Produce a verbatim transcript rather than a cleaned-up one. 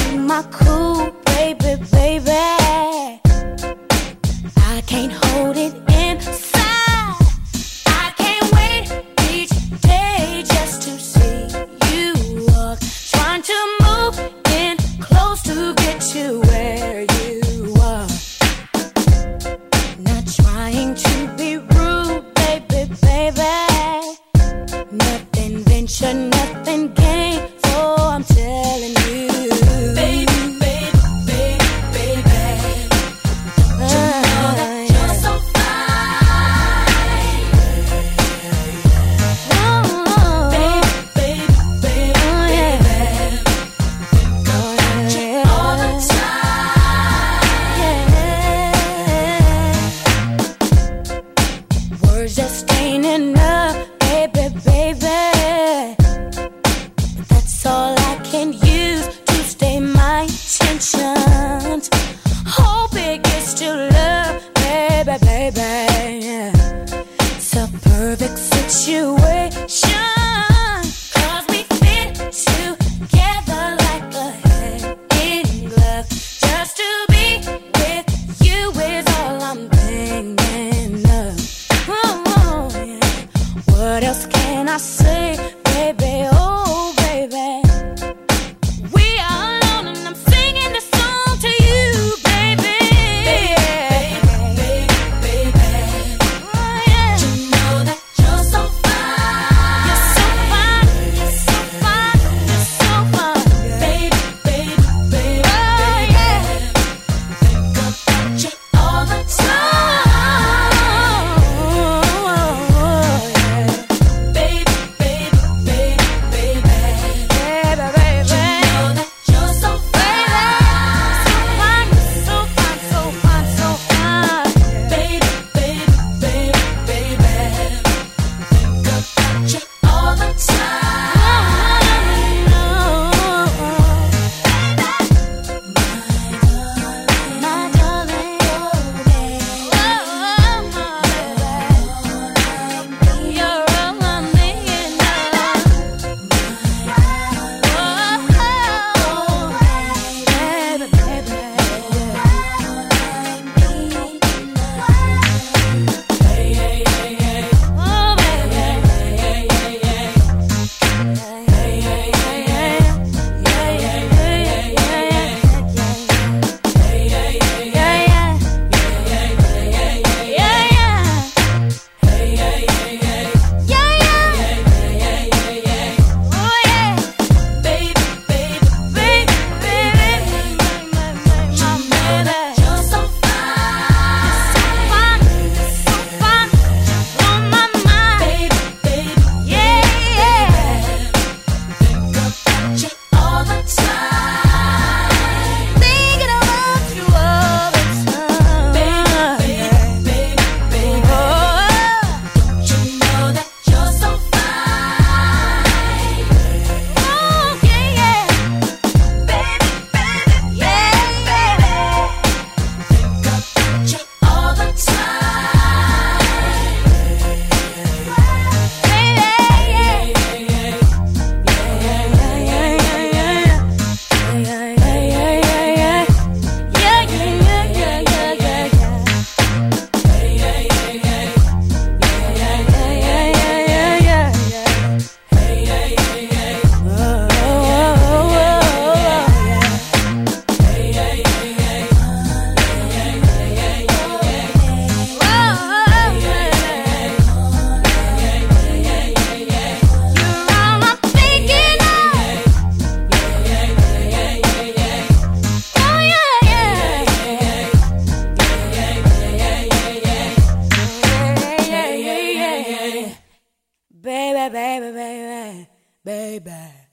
keep my cool, baby, baby. I can't hold it inside. I can't wait each day just to see you walk. Trying to move in close to get to where you are. Not trying to be rude, baby, baby. Nothing venture, nothing gain. So I'm telling you, baby, baby, baby, baby. Uh, you know that you're so fine. Oh, baby, baby, baby, oh, yeah. baby. Think about you all the time. Yeah. Words just ain't enough, baby, baby. That's all I can use to stay my tension. Hope it gets to love, baby, baby. Yeah. It's a perfect situation, 'cause we fit together like a hand in glove. Just to be with you is all I'm thinking of. Oh, oh, yeah. What else can I say, baby? Oh, baby. We are alone and I'm singing this song to you, baby. Baby, baby, baby. Oh, yeah. You know that you're so fine. You're so fine. You're so fine. You're so fine. Baby, baby, baby, oh, yeah. Think about you all the time. Oh, yeah. Baby, baby, baby, baby. Baby, baby. You know that you're so fine. So fine, so fine, so fine, so fine. Baby, baby, baby, baby. Think about you all the time. My darling, you're all I'm thinking of. Baby, baby, baby, baby.